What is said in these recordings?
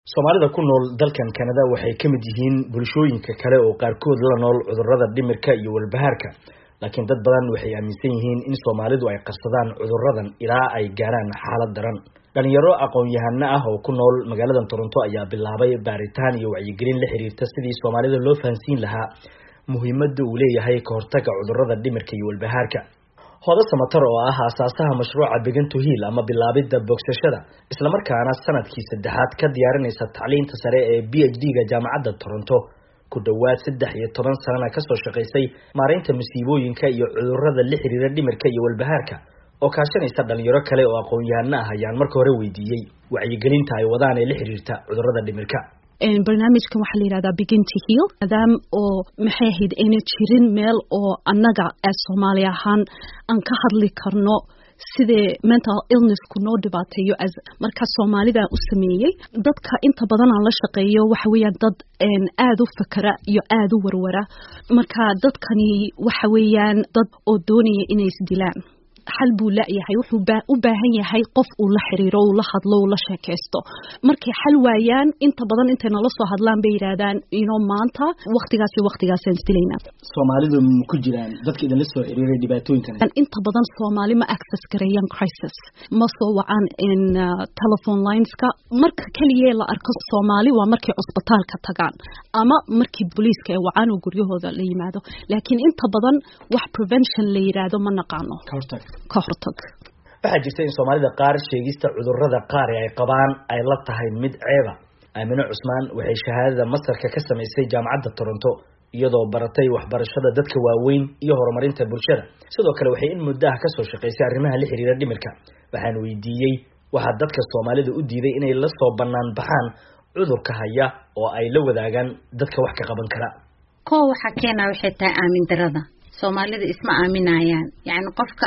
Soomaalida ku nool dalkan Canada waxay ka mid yihiin bulshooyinka kale oo qaarkood la nool cudurrada dhimirka iyo walbahaarka laakiin dad badan waxay aaminsan yihiin in Soomaalidu ay qarsadaan cudurradan ilaa ay gaaraan xaalad daran. Dhalinyaro aqoon-yahano ah oo ku nool magaalada Toronto ayaa bilaabay baaritaan iyo wacyigelin la xiriirta sidii Soomaalida loo fahansiin lahaa muhiimadda uu leeyahay ka hortagga cudurrada dhimirka iyo walbahaarka. Hoodo Samatar oo ah aasaasaha mashruuca Begin to Heal ama bilaabidda bogsashada isla markaana sanadkii saddexaad ka diyaarinaysa tacliinta sare ee PhD-ga jaamacadda Toronto ku dhawaad 13 sano ka soo shaqeysay maareynta musiibooyinka iyo cudurrada la xiriira dhimirka iyo walbahaarka oo kaashanaysa dhalinyaro kale oo aqoon-yahano ah ayaan marka hore weydiiyay wacyigelinta ay wadaan ee la xiriirta cudurrada dhimirka. barnaamijkan waxaa la yiraahdaa Begin to Heal maadaama oo maxay ahayd inay jirin meel oo annaga ee Soomaali ahaan aan ka hadli karno sidee mental illness ku noo dhibaateeyo as marka Soomaalida u sameeyay dadka inta badan aan la shaqeeyo waxa weeyaan dad aad u fakara iyo aad u warwara marka dadkani waxa weeyaan dad oo doonaya inay isdilaan hal buu leeyahay wuxuu u baahan yahay qof uu la xiriiro uu la hadlo uu la sheekaysto markay xal waayaan inta badan intay nala soo hadlaan bay yiraahdaan maanta waqtigaas aan isdilayna. Soomaalidu ku jiraan dadka idin la soo xiriiray dhibaatooyinkan inta badan Soomaali ma access gareeyaan crisis ma soo wacaan in telephone lineska marka kaliya la arko Soomaali waa markay cusbitaalka tagaan ama markii booliiska ay wacaan oo guryahooda la yimaado laakiin inta badan wax prevention la yiraahdo ma naqaano ka hortag. Waxaa jirta in Soomaalida qaar sheegista cudurrada qaar ay qabaan ay la tahay mid ceeba. Aamino Cusmaan waxay shahaadada masterka ka samaysay jaamacadda Toronto iyadoo baratay waxbarashada dadka waaweyn iyo horumarinta bulshada. Sidoo kale waxay in muddo ah ka soo shaqeysay arrimaha la xiriira dhimirka. Waxaan weydiiyay waxa dadka Soomaalida u diiday inay la soo banaan baxaan cudurka haya oo ay la wadaagaan dadka wax ka qaban kara. waxa keenaa waxay tahay aamin darada. Soomaalida isma aaminayaan yani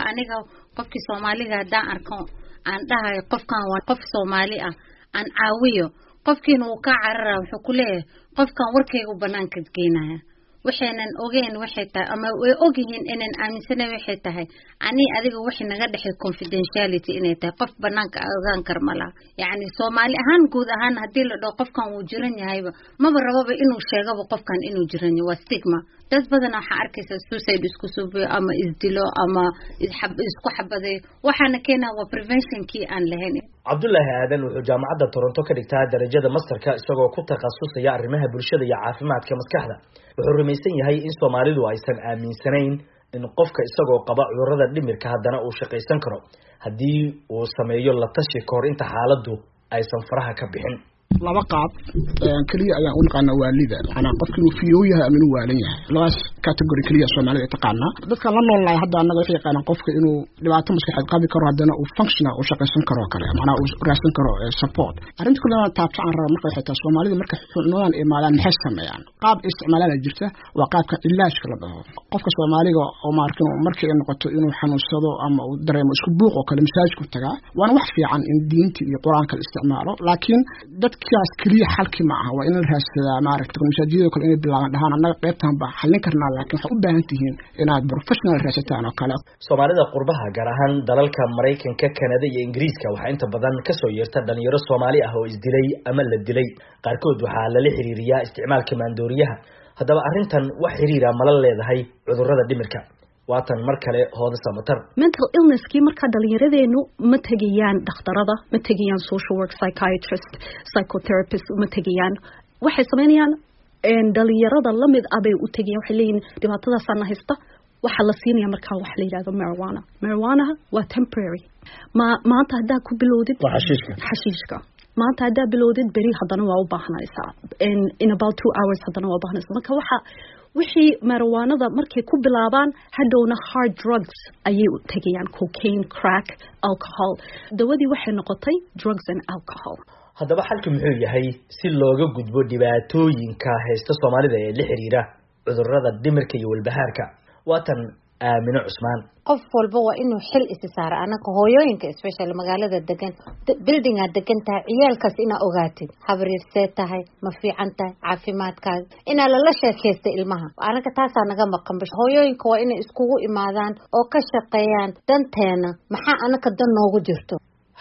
qofkii Soomaaliga hadaan arko aan dhahay qofkan waa qof Soomaali ah aan caawiyo qofkiina uu ka carara wuxuu ku leeyahay qofkan warkaygu banaanka geenaya waxaanan ogeyn waxay tahay ama way ogyihiin inaan aaminsanahay waxay tahay ani adiga wixii naga dhaxay confidentiality inay tahay qof banaanka ogaan karmala yani Soomaali ahaan guud ahaan hadii la dhaho qofkan uu jiran yahayba maba rababa inuu sheegaba qofkan inuu jiran yahay waa stigma dad badan waxa arkaysa suicide isku suubiyo ama isdilo ama isku xabaday waxaana keenaa waa prevention kii aan lahayn. Cabdullaahi Aadan wuxuu jaamacadda Toronto ka dhigtaa darajada masterka isagoo ku takhasusaya arrimaha bulshada iyo caafimaadka maskaxda. Wuxuu rumaysan yahay in Soomaalidu aysan aaminsanayn in qofka isagoo qaba cudurrada dhimirka haddana uu shaqaysan karo haddii uu sameeyo la tashi kahor inta xaaladdu aysan faraha ka bixin. laba qaab kaliya ayaan u naqaana waalida ana qofkii uu fiyoyahay ama uu waalan yahay labaas category kaliya Soomaalida taqaana dadka la noolay hadda anaga waxay yaqaanaan qofka inuu dhibaato maskaxeed qabi karo haddana uu functional u shaqaysan karo kale macnaha uu raadsan karo support arrinta kale taabtaan raba marka waxay tahay Soomaalida marka xunuudan imaadaan maxay sameeyaan qaab isticmaalada jirta waa qaabka ilaashka la dhaho qofka Soomaaliga oo markii ay noqoto inuu xanuunsado ama uu dareemo isku buuq oo kale masaajidku tagaa waa wax fiican in diinta iyo quraanka isticmaalo laakiin kaas kaliya xalkii ma aha waa in la raadsadaa maaragtay masaajidada kale inay bilaabaan dhahaan annaga qaybtan baa xalin karnaa laakiin waxa u baahan tihiin inaad professional raadsataan oo kale. Soomaalida qurbaha gaar ahaan dalalka Mareykanka, Canada iyo Ingiriiska waxa inta badan ka soo yeerta dhalinyaro Soomaali ah oo isdilay ama la dilay qaarkood waxa la xiriiriyaa isticmaalka maandooriyaha. Haddaba arrintan wax xiriira ma la leedahay cudurrada dhimirka? waatan mar kale Hoodo Samatar. Mental illness kii marka dhalinyaradeenu ma tagayaan dhakhtarada ma tagayaan social work psychiatrist psychotherapist ma tagayaan waxay sameeyaan dhalinyarada la mid ah bay u tagayaan waxay leeyihiin dhibaatadaas aan haysta waxa la siinaya marka wax la yiraahdo marijuana waa temporary maanta hadaa ku bilowdid xashiishka maanta hadaa bilowdid beri haddana waa u baahanaysaa in about 2 hours haddana waa u baahanaysaa marka wixii marijuanada markay ku bilaabaan hadhowna hard drugs ayay u tagayaan cocaine crack alcohol dawadii waxay noqotay drugs and alcohol. Haddaba xalku muxuu yahay si looga gudbo dhibaatooyinka haysta Soomaalida ee la xiriira cudurrada dhimirka iyo walbahaarka? Waatan Aamino Cusmaan. qof walba waa inuu xil isaaro anaka hooyooyinka especially magaalada degan buildinga degan tahay ciyaalkaas ina ogaatid habriirtay tahay ma fiican tahay caafimaadkaaga ina la sheekaysto ilmaha anaka taas naga maqan hooyooyinka waa inay iskugu imaadaan oo ka shaqeeyaan danteena maxaa anaka dan noogu jirto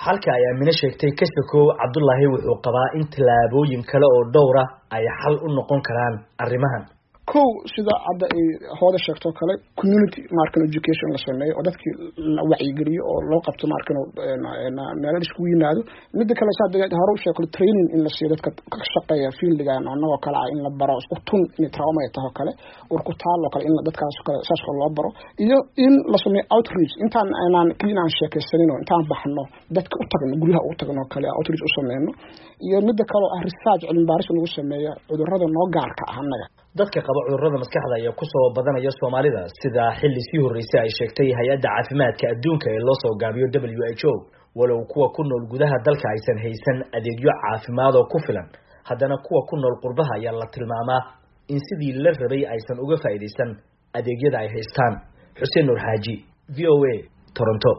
halka ay Aamina sheegtay Kashakow Cabdullaahi wuxuu qabaa in talaabooyin kale oo dhowr ah ay xal u noqon karaan arrimahan. kow sida hadda ay hooda sheegto kale community market education la sameeyo oo dadkii la wacyigeliyo oo loo qabto market meel isku yimaado midda kale saad hore u sheegay training in la siiyo dadka ka shaqeeya fieldigan anagoo kale in la baro isku tun in trauma ay tahay kale urku taalo kale in dadkaas kale saas loo baro iyo in la sameeyo outreach intaan aanan kiinaan sheekaysanino intaan baxno dadka u tagno guryaha u tagno kale outreach u sameeyno iyo midda kale ah research cilmi baaris lagu sameeyo cudurrada noo gaarka ah anaga dadka qaba cudurrada maskaxda ayaa ku soo badanaya Soomaalida sida xilli sii horeysay ay sheegtay hay'adda caafimaadka adduunka ee loo soo gaabiyo WHO walow kuwa ku nool gudaha dalka aysan haysan adeegyo caafimaad oo ku filan haddana kuwa ku nool qurbaha ayaa la tilmaamaa in sidii la rabay aysan uga faa'iideysan adeegyada ay haystaan. Xuseen Nur Xaaji, VOA, Toronto.